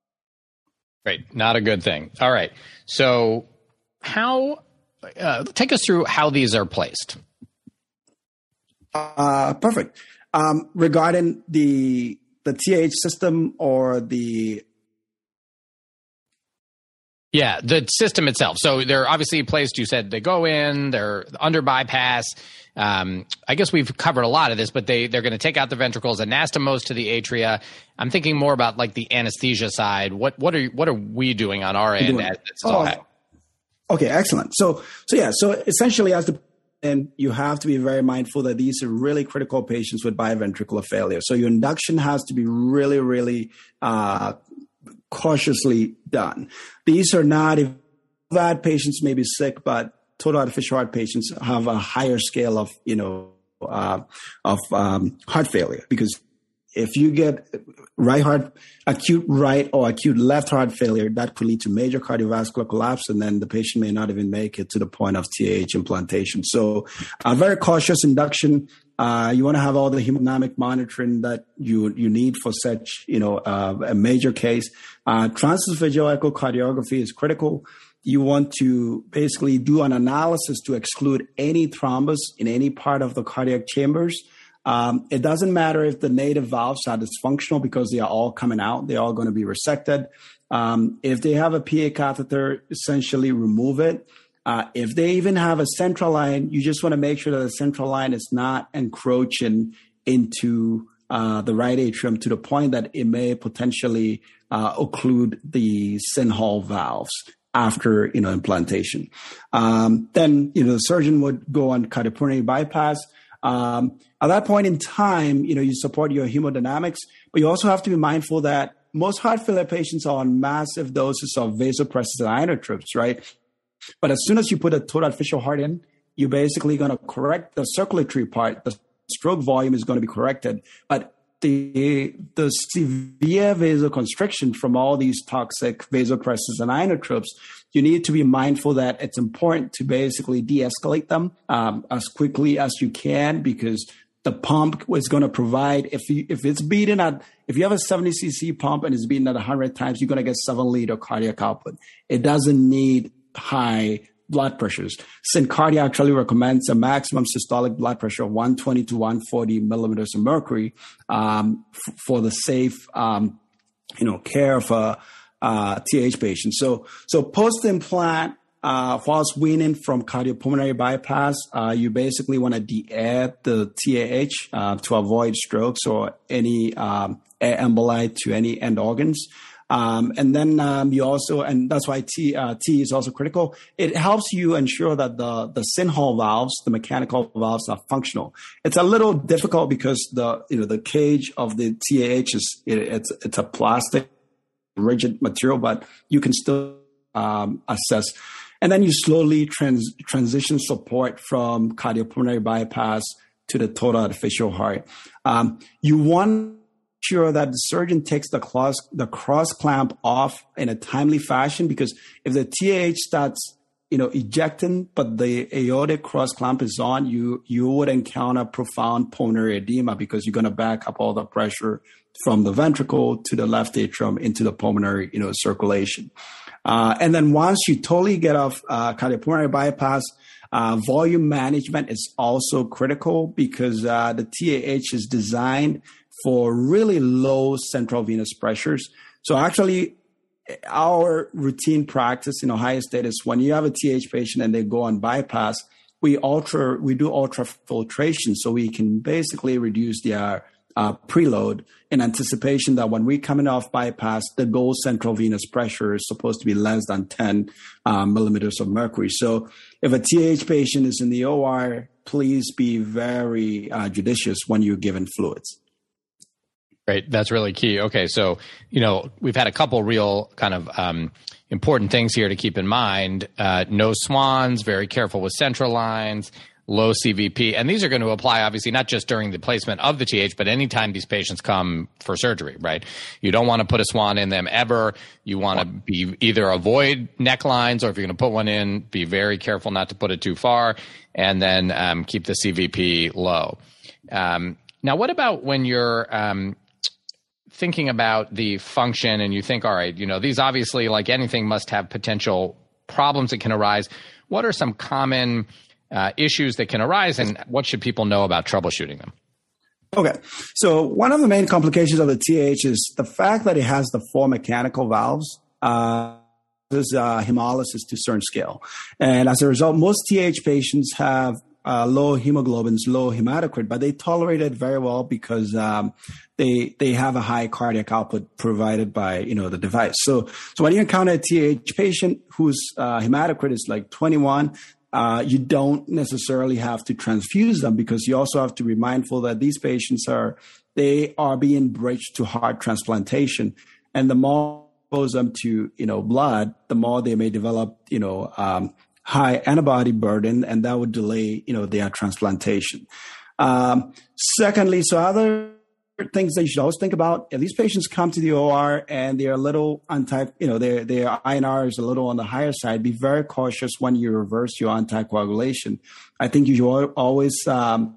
Great. Not a good thing. All right. So how, uh, take us through how these are placed. Uh, perfect. Um, regarding the, the T H system or the Yeah, the system itself. So they're obviously placed, you said they go in, they're under bypass. Um, I guess we've covered a lot of this, but they, they're going to take out the ventricles, anastomose to the atria. I'm thinking more about like the anesthesia side. What what are what are we doing on our end as this is all happening? Okay, excellent. So so yeah, so essentially as the and you have to be very mindful that these are really critical patients with biventricular failure. So your induction has to be really, really uh cautiously done. These are not, if bad patients may be sick, but total artificial heart patients have a higher scale of, you know, uh, of um, heart failure, because if you get right heart, acute right or acute left heart failure, that could lead to major cardiovascular collapse, and then the patient may not even make it to the point of T A H implantation. So a very cautious induction. Uh, you want to have all the hemodynamic monitoring that you you need for such, you know, uh, a major case. Uh, transesophageal echocardiography is critical. You want to basically do an analysis to exclude any thrombus in any part of the cardiac chambers. Um, it doesn't matter if the native valves are dysfunctional, because they are all coming out. They're all going to be resected. Um, if they have a P A catheter, essentially remove it. Uh, if they even have a central line, you just want to make sure that the central line is not encroaching into uh, the right atrium to the point that it may potentially uh, occlude the Sinhall valves after, you know, implantation. Um, then, you know, the surgeon would go on cardiopulmonary bypass. Um, at that point in time, you know, you support your hemodynamics, but you also have to be mindful that most heart failure patients are on massive doses of vasopressors and inotropes, right? But as soon as you put a total artificial heart in, you're basically going to correct the circulatory part. The stroke volume is going to be corrected, but the the severe vasoconstriction from all these toxic vasopressors and inotropes, you need to be mindful that it's important to basically de-escalate them um, as quickly as you can, because the pump is going to provide, if you, if it's beating at, if you have a seventy c c pump and it's beating at one hundred times, you're going to get seven liter cardiac output. It doesn't need high blood pressures. SynCardia actually recommends a maximum systolic blood pressure of one twenty to one forty millimeters of mercury um, f- for the safe, um, you know, care of a uh, T A H patient. So, so post-implant, uh, whilst weaning from cardiopulmonary bypass, uh, you basically want to de-air the T A H uh, to avoid strokes or any um, air emboli to any end organs. Um, and then um, you also, and that's why T, uh, T is also critical. It helps you ensure that the the Sinhall valves, the mechanical valves, are functional. It's a little difficult because the you know the cage of the T A H is it, it's it's a plastic rigid material, but you can still um, assess. And then you slowly trans, transition support from cardiopulmonary bypass to the total artificial heart. Um, you want sure that the surgeon takes the cross, the cross clamp off in a timely fashion, because if the T A H starts, you know, ejecting, but the aortic cross clamp is on, you, you would encounter profound pulmonary edema, because you're going to back up all the pressure from the ventricle to the left atrium into the pulmonary, you know, circulation. Uh, and then once you totally get off uh, cardiopulmonary bypass, uh, volume management is also critical, because uh, the T A H is designed for really low central venous pressures. So actually, our routine practice in Ohio State is when you have a T A H patient and they go on bypass, we ultra we do ultrafiltration, so we can basically reduce their uh, preload in anticipation that when we come in off bypass, the goal central venous pressure is supposed to be less than ten um, millimeters of mercury. So if a T A H patient is in the O R, please be very uh, judicious when you're given fluids. Great. That's really key. Okay. So, you know, we've had a couple real kind of um, important things here to keep in mind. Uh, no swans, very careful with central lines, low C V P. And these are going to apply, obviously, not just during the placement of the T H, but anytime these patients come for surgery, right? You don't want to put a swan in them ever. You want to be either avoid necklines, or if you're going to put one in, be very careful not to put it too far, and then um, keep the C V P low. Um, now, what about when you're um, thinking about the function and you think, all right, you know, these obviously, like anything, must have potential problems that can arise. What are some common uh, issues that can arise, and what should people know about troubleshooting them? Okay. So one of the main complications of the T A H is the fact that it has the four mechanical valves. Uh, is uh, hemolysis to a certain scale. And as a result, most T A H patients have Uh, low hemoglobins, low hematocrit, but they tolerate it very well because um, they they have a high cardiac output provided by you know the device. So so when you encounter a T A H patient whose uh, hematocrit is like twenty-one, uh, you don't necessarily have to transfuse them, because you also have to be mindful that these patients are they are being bridged to heart transplantation, and the more you expose them to you know blood, the more they may develop you know. Um, high antibody burden, and that would delay, you know, their transplantation. Um, secondly, so other things that you should always think about, if these patients come to the O R and they're a little anti, you know, their their I N R is a little on the higher side, be very cautious when you reverse your anticoagulation. I think you should always um,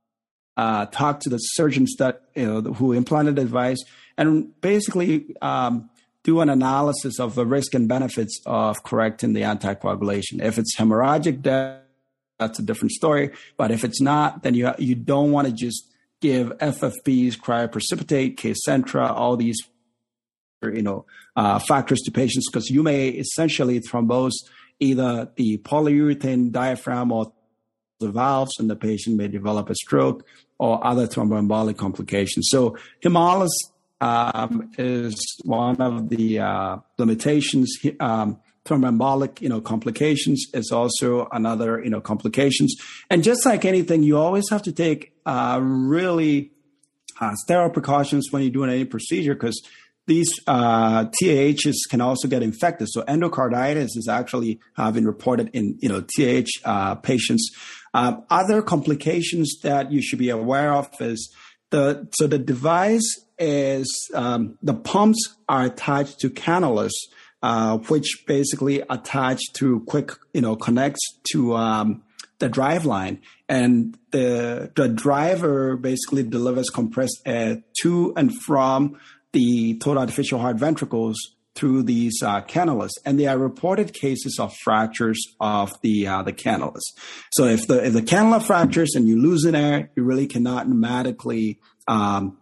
uh, talk to the surgeons that, you know, who implanted the device and basically um, do an analysis of the risk and benefits of correcting the anticoagulation. If it's hemorrhagic death, that's a different story. But if it's not, then you you don't want to just give F F Ps, cryoprecipitate, Kcentra, all these, you know, uh, factors to patients, because you may essentially thrombose either the polyurethane diaphragm or the valves, and the patient may develop a stroke or other thromboembolic complications. So hemolysis Um, is one of the uh, limitations. Um, thromboembolic, you know, complications is also another, you know, complications. And just like anything, you always have to take uh, really uh, sterile precautions when you're doing any procedure, because these uh, T A Hs can also get infected. So endocarditis is actually uh, been reported in, you know, T A H uh, patients. Uh, other complications that you should be aware of is the so the device is um, the pumps are attached to cannulas, uh, which basically attach through quick, you know, connects to um, the drive line, and the the driver basically delivers compressed air to and from the total artificial heart ventricles through these uh, cannulas, and there are reported cases of fractures of the uh, the cannulas. So if the if the cannula fractures and you lose an air, you really cannot pneumatically um,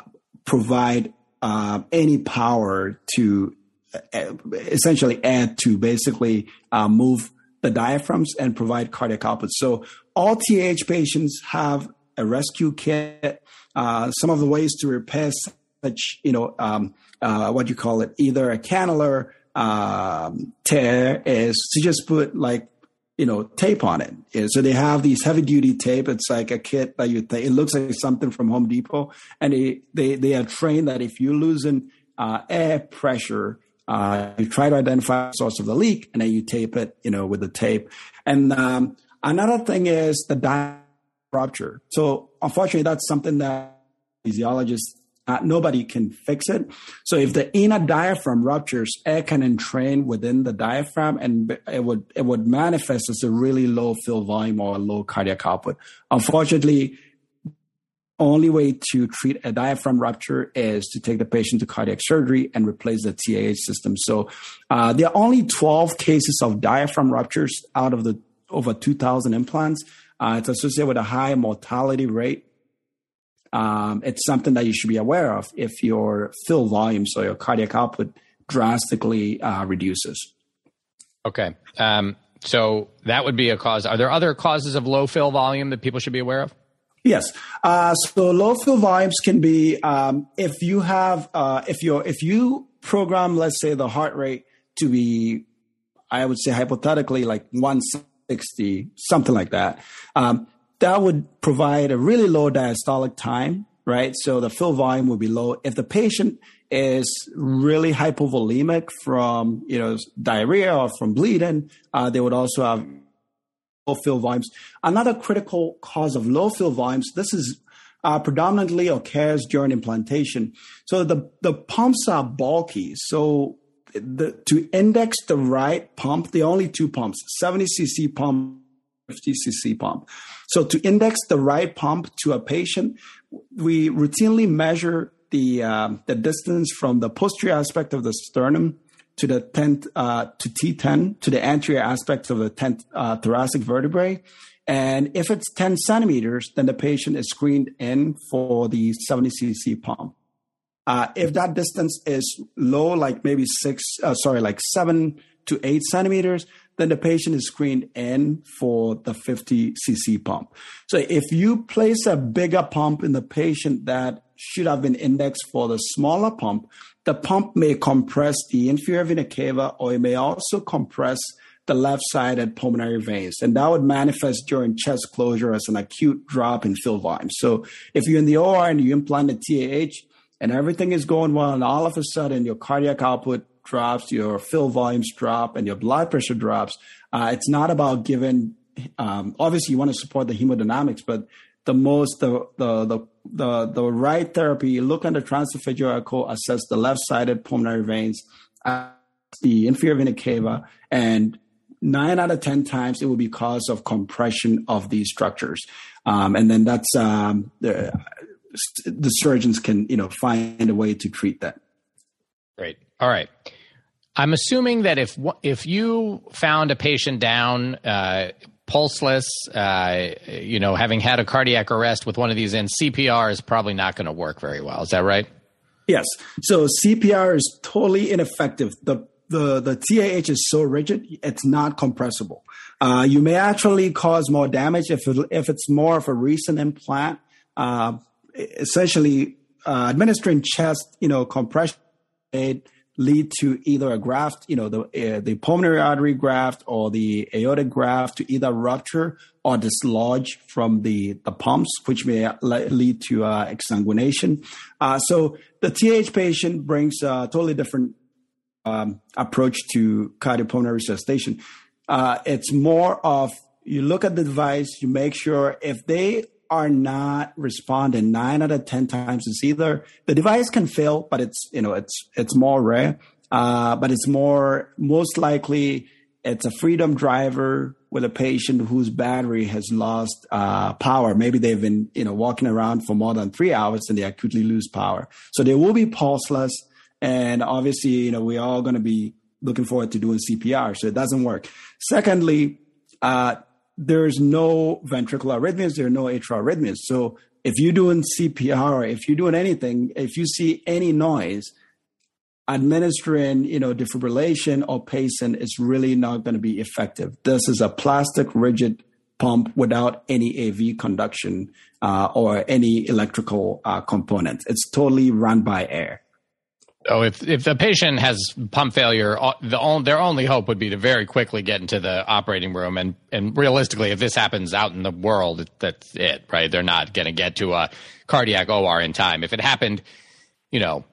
provide uh, any power to uh, essentially add to basically uh, move the diaphragms and provide cardiac output. So all T A H patients have a rescue kit. Uh, some of the ways to repair such, you know, um, uh, what you call it, either a cannular um, tear is to just put like, you know, tape on it. Yeah, so they have these heavy duty tape. It's like a kit that you th- it looks like something from Home Depot. And they, they, they are trained that if you loosen uh, air pressure, uh, you try to identify the source of the leak, and then you tape it, you know, with the tape. And um, another thing is the diaphragm rupture. So unfortunately, that's something that physiologists Uh, nobody can fix it. So if the inner diaphragm ruptures, air can entrain within the diaphragm, and it would it would manifest as a really low fill volume or a low cardiac output. Unfortunately, only way to treat a diaphragm rupture is to take the patient to cardiac surgery and replace the T A H system. So uh, there are only twelve cases of diaphragm ruptures out of the over two thousand implants. Uh, it's associated with a high mortality rate. Um, it's something that you should be aware of if your fill volumes or your cardiac output drastically uh, reduces. Okay. Um, so that would be a cause. Are there other causes of low fill volume that people should be aware of? Yes. Uh, so low fill volumes can be um, if you have uh, if you if you program, let's say, the heart rate to be, I would say hypothetically like one sixty, something like that. Um, That would provide a really low diastolic time, right? So the fill volume would be low. If the patient is really hypovolemic from, you know, diarrhea or from bleeding, uh, they would also have low fill volumes. Another critical cause of low fill volumes, this is uh, predominantly occurs during implantation. So the, the pumps are bulky. So the, to index the right pump, there are only two pumps, seventy cc pump, fifty cc pump. So to index the right pump to a patient, we routinely measure the um, the distance from the posterior aspect of the sternum to the tenth uh, to T ten to the anterior aspect of the tenth uh, thoracic vertebrae. And if it's ten centimeters, then the patient is screened in for the seventy cc pump. Uh, if that distance is low, like maybe six, uh, sorry, like seven to eight centimeters, then the patient is screened in for the fifty cc pump. So if you place a bigger pump in the patient that should have been indexed for the smaller pump, the pump may compress the inferior vena cava, or it may also compress the left-sided pulmonary veins. And that would manifest during chest closure as an acute drop in fill volume. So if you're in the O R and you implant a T A H and everything is going well, and all of a sudden your cardiac output drops, your fill volumes drop, and your blood pressure drops, uh, it's not about giving. Um, obviously, you want to support the hemodynamics, but the most the the the the, the right therapy. Look at the transesophageal echo, assess the left-sided pulmonary veins, uh, the inferior vena cava, and nine out of ten times it will be cause of compression of these structures, um, and then that's um, the the surgeons can you know find a way to treat that. Great. All right. I'm assuming that if if you found a patient down, uh, pulseless, uh, you know, having had a cardiac arrest with one of these in, C P R is probably not going to work very well. Is that right? Yes. So C P R is totally ineffective. The the the T A H is so rigid, it's not compressible. Uh, you may actually cause more damage if it, if it's more of a recent implant. Uh, essentially, uh, administering chest, you know, compression aid lead to either a graft, you know, the uh, the pulmonary artery graft or the aortic graft to either rupture or dislodge from the, the pumps, which may lead to uh, exsanguination. Uh, so the T A H patient brings a totally different um, approach to cardiopulmonary resuscitation. Uh, it's more of you look at the device, you make sure if they are not responding nine out of ten times, it's either the device can fail, but it's, you know, it's, it's more rare, uh, but it's more, most likely it's a freedom driver with a patient whose battery has lost, uh, power. Maybe they've been, you know, walking around for more than three hours and they acutely lose power. So they will be pulseless. And obviously, you know, we're all going to be looking forward to doing C P R. So it doesn't work. Secondly, uh, there's no ventricular arrhythmias, there are no atrial arrhythmias. So if you're doing C P R, if you're doing anything, if you see any noise, administering, you know, defibrillation or pacing is really not going to be effective. This is a plastic rigid pump without any A V conduction uh, or any electrical uh, components. It's totally run by air. Oh, if if the patient has pump failure, the only, their only hope would be to very quickly get into the operating room. And, and realistically, if this happens out in the world, that's it, right? They're not going to get to a cardiac O R in time. If it happened, you know,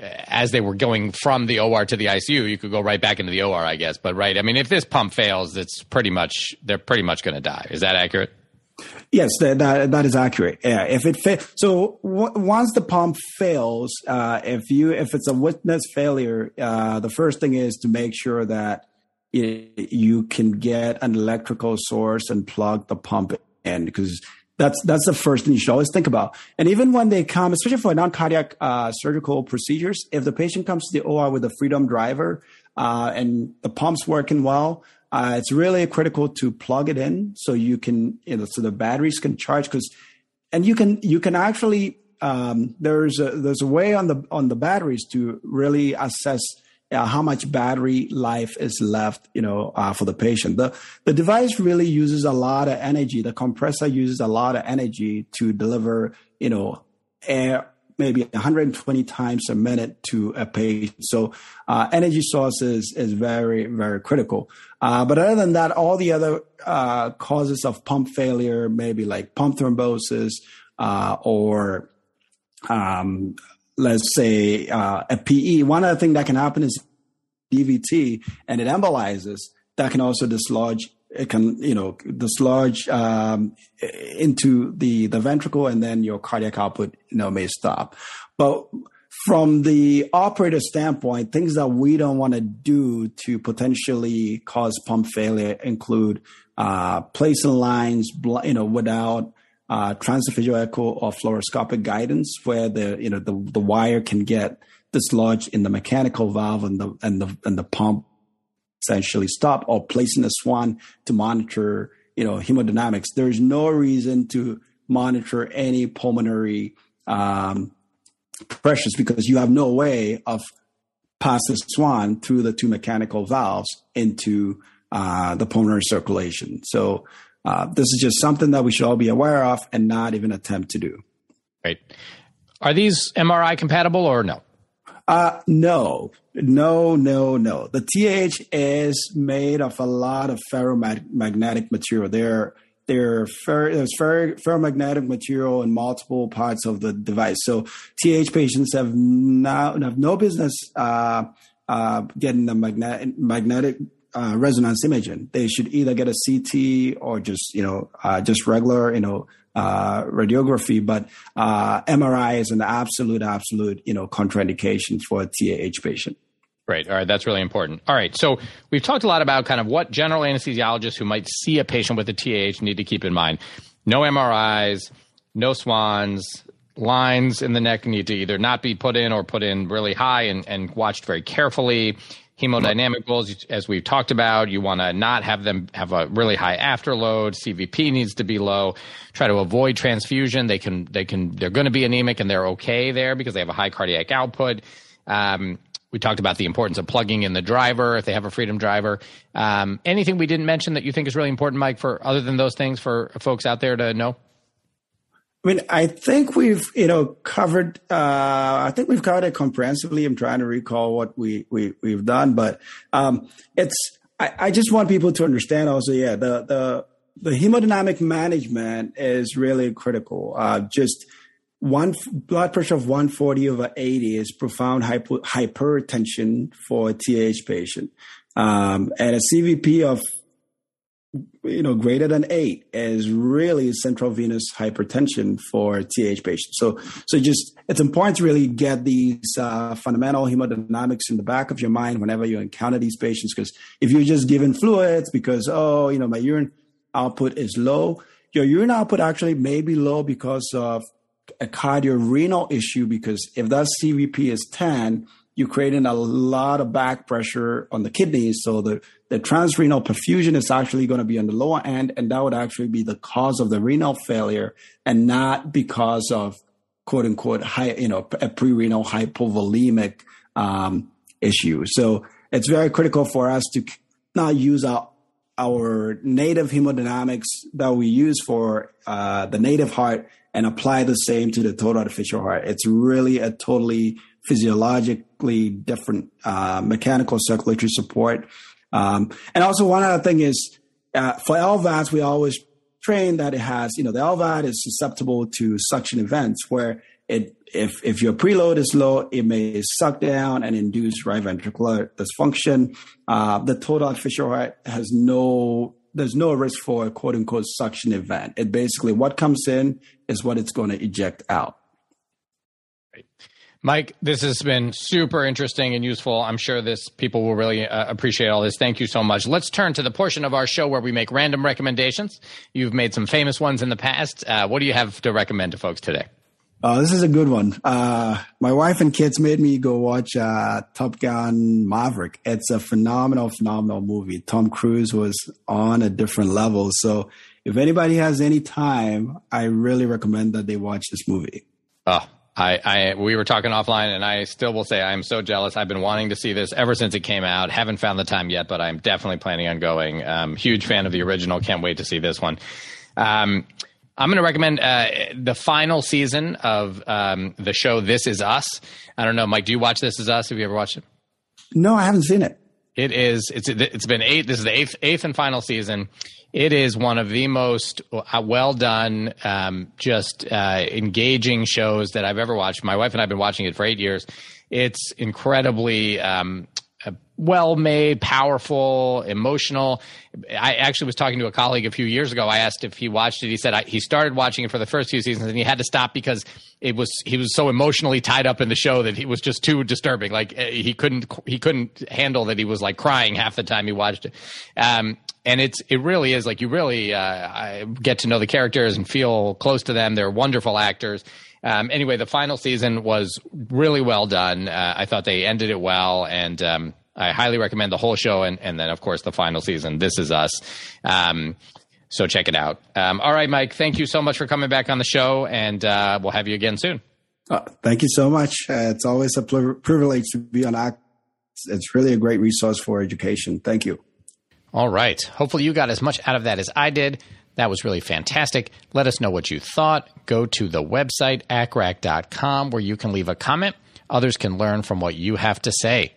as they were going from the O R to the I C U, you could go right back into the O R, I guess. But right, I mean, if this pump fails, it's pretty much they're pretty much going to die. Is that accurate? Yes, that, that that is accurate. Yeah, if it fa- so w- once the pump fails, uh, if you if it's a witness failure, uh, the first thing is to make sure that it, you can get an electrical source and plug the pump in, because that's that's the first thing you should always think about. And even when they come, especially for non-cardiac uh, surgical procedures, if the patient comes to the O R with a freedom driver uh, and the pump's working well, Uh, it's really critical to plug it in so you can, you know, so the batteries can charge. Because, and you can, you can actually, um, there's a there's a way on the on the batteries to really assess uh, how much battery life is left, you know, uh, for the patient. The the device really uses a lot of energy. The compressor uses a lot of energy to deliver, you know, air, maybe one hundred twenty times a minute to a patient. So uh, energy sources is very, very critical. Uh, but other than that, all the other uh, causes of pump failure, maybe like pump thrombosis uh, or um, let's say uh, a P E. One other thing that can happen is D V T, and it embolizes. That can also dislodge. It can, you know, dislodge um, into the, the ventricle, and then your cardiac output, you know, may stop. But from the operator standpoint, things that we don't want to do to potentially cause pump failure include uh, placing lines, you know, without uh, transesophageal echo or fluoroscopic guidance, where the, you know, the, the wire can get dislodged in the mechanical valve and the and the and the pump essentially stop, or placing a swan to monitor, you know, hemodynamics. There's no reason to monitor any pulmonary um, pressures, because you have no way of passing the swan through the two mechanical valves into uh, the pulmonary circulation. So uh, this is just something that we should all be aware of and not even attempt to do. Right. Are these M R I compatible or no? Uh, no, no, no, no. The T A H is made of a lot of ferromagnetic material. There, there, fer- there's fer- ferromagnetic material in multiple parts of the device. So T A H patients have, now, have no business uh, uh, getting the magnetic magnetic uh, resonance imaging. They should either get a C T or just you know uh, just regular you know uh, radiography. But uh, M R I is an absolute absolute you know contraindication for a T A H patient. Great. All right. That's really important. All right. So we've talked a lot about kind of what general anesthesiologists who might see a patient with a T A H need to keep in mind. No M R Is, no swans, lines in the neck need to either not be put in or put in really high and, and watched very carefully. Hemodynamic goals, as we've talked about, you want to not have them have a really high afterload. C V P needs to be low. Try to avoid transfusion. They can, they can, they're going to be anemic and they're okay there because they have a high cardiac output. Um, We talked about the importance of plugging in the driver if they have a Freedom driver. Um, anything we didn't mention that you think is really important, Mike, for other than those things for folks out there to know? I mean, I think we've, you know, covered, uh, I think we've covered it comprehensively. I'm trying to recall what we, we, we've done, but um, it's, I, I just want people to understand also, yeah, the, the, the hemodynamic management is really critical. Uh, just, One blood pressure of one forty over eighty is profound hypo, hypertension for a T A H patient, um, and a C V P of you know greater than eight is really central venous hypertension for a T A H patient. So, so just it's important to really get these uh, fundamental hemodynamics in the back of your mind whenever you encounter these patients. Because if you're just given fluids because oh you know my urine output is low, your urine output actually may be low because of a cardiorenal issue, because if that C V P is ten, you're creating a lot of back pressure on the kidneys. So the, the transrenal perfusion is actually going to be on the lower end, and that would actually be the cause of the renal failure and not because of quote unquote high, you know, a pre-renal hypovolemic um, issue. So it's very critical for us to not use our our native hemodynamics that we use for uh, the native heart and apply the same to the total artificial heart. It's really a totally physiologically different uh, mechanical circulatory support. Um, and also one other thing is uh, for L V A Ds, we always train that it has, you know, the L V A D is susceptible to suction events where it, if, if your preload is low, it may suck down and induce right ventricular dysfunction. Uh, the total artificial heart has no, there's no risk for a quote unquote suction event. It basically, what comes in is what it's going to eject out. Right. Mike, this has been super interesting and useful. I'm sure this people will really uh, appreciate all this. Thank you so much. Let's turn to the portion of our show where we make random recommendations. You've made some famous ones in the past. Uh, what do you have to recommend to folks today? Oh, this is a good one. Uh, my wife and kids made me go watch uh, Top Gun Maverick. It's a phenomenal, phenomenal movie. Tom Cruise was on a different level. So if anybody has any time, I really recommend that they watch this movie. Oh, I, I, we were talking offline, and I still will say I'm so jealous. I've been wanting to see this ever since it came out. Haven't found the time yet, but I'm definitely planning on going. Um, huge fan of the original. Can't wait to see this one. Um, I'm going to recommend uh, the final season of um, the show This Is Us. I don't know, Mike, do you watch This Is Us? Have you ever watched it? No, I haven't seen it. It is. It's it's been eight. This is the eighth eighth and final season. It is one of the most well done, um, just uh, engaging shows that I've ever watched. My wife and I have been watching it for eight years. It's incredibly um, well made, powerful, emotional. I actually was talking to a colleague a few years ago. I asked if he watched it. He said I, he started watching it for the first few seasons and he had to stop because it was he was so emotionally tied up in the show that it was just too disturbing. Like he couldn't he couldn't handle that he was like crying half the time he watched it. Um, and it's it really is like you really uh, get to know the characters and feel close to them. They're wonderful actors. Um, anyway, the final season was really well done. Uh, I thought they ended it well, and um, I highly recommend the whole show. And, and then, of course, the final season, This Is Us. Um, so check it out. Um, all right, Mike, thank you so much for coming back on the show, and uh, we'll have you again soon. Uh, thank you so much. Uh, it's always a pl- privilege to be on A C T. It's really a great resource for education. Thank you. All right. Hopefully you got as much out of that as I did. That was really fantastic. Let us know what you thought. Go to the website, A C R A C dot com, where you can leave a comment. Others can learn from what you have to say.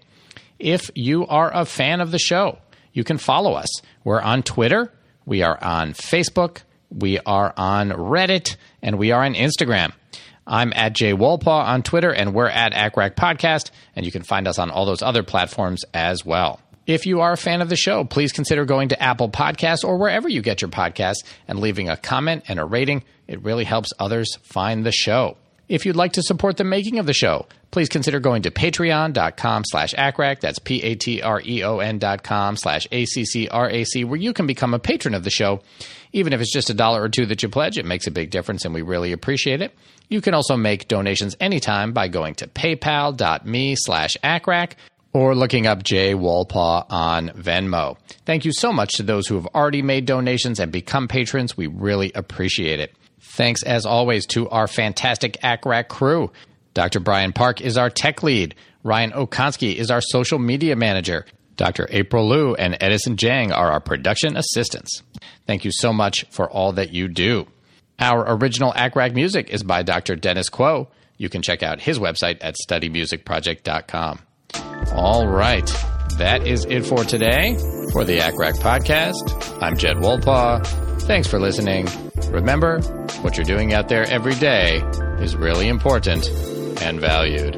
If you are a fan of the show, you can follow us. We're on Twitter. We are on Facebook. We are on Reddit. And we are on Instagram. I'm at Jay Wolpaw on Twitter, and we're at A C R A C Podcast, and you can find us on all those other platforms as well. If you are a fan of the show, please consider going to Apple Podcasts or wherever you get your podcasts and leaving a comment and a rating. It really helps others find the show. If you'd like to support the making of the show, please consider going to patreon.com slash ACRAC. That's P-A-T-R-E-O-N dot com slash A-C-C-R-A-C, where you can become a patron of the show. Even if it's just a dollar or two that you pledge, it makes a big difference, and we really appreciate it. You can also make donations anytime by going to paypal.me slash ACRAC or looking up Jay Wolpaw on Venmo. Thank you so much to those who have already made donations and become patrons. We really appreciate it. Thanks, as always, to our fantastic A C R A C crew. Doctor Brian Park is our tech lead. Ryan Okonski is our social media manager. Doctor April Liu and Edison Jang are our production assistants. Thank you so much for all that you do. Our original A C R A C music is by Doctor Dennis Quo. You can check out his website at study music project dot com. All right. That is it for today for the A C R A C Podcast. I'm Jed Wolpaw. Thanks for listening. Remember, what you're doing out there every day is really important and valued.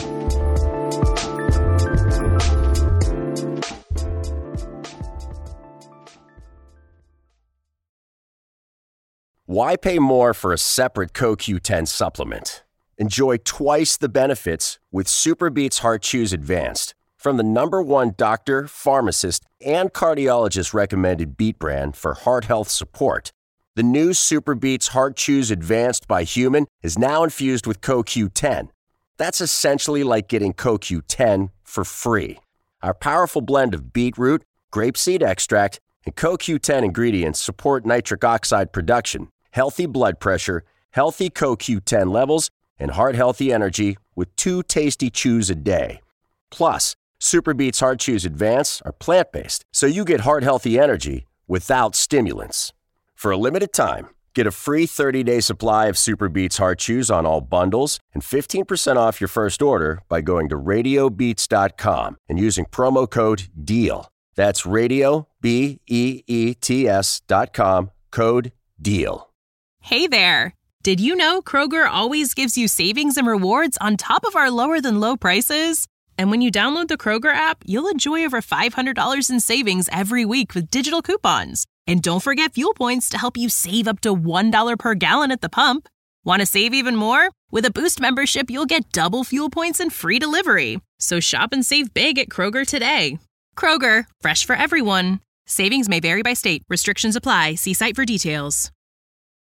Why pay more for a separate C O Q ten supplement? Enjoy twice the benefits with SuperBeets Heart Chews Advanced from the number one doctor, pharmacist, and cardiologist recommended Beet brand for heart health support. The new SuperBeets Heart Chews Advanced by Human is now infused with C O Q ten. That's essentially like getting C O Q ten for free. Our powerful blend of beetroot, grapeseed extract, and C O Q ten ingredients support nitric oxide production, healthy blood pressure, healthy C O Q ten levels, and heart-healthy energy with two tasty chews a day. Plus, SuperBeets Heart Chews Advance are plant-based, so you get heart-healthy energy without stimulants. For a limited time, get a free thirty-day supply of SuperBeets Heart Chews on all bundles and fifteen percent off your first order by going to radio beets dot com and using promo code DEAL. That's radio, B E E T S dot com, code DEAL. Hey there. Did you know Kroger always gives you savings and rewards on top of our lower than low prices? And when you download the Kroger app, you'll enjoy over five hundred dollars in savings every week with digital coupons. And don't forget fuel points to help you save up to one dollar per gallon at the pump. Want to save even more? With a Boost membership, you'll get double fuel points and free delivery. So shop and save big at Kroger today. Kroger, fresh for everyone. Savings may vary by state. Restrictions apply. See site for details.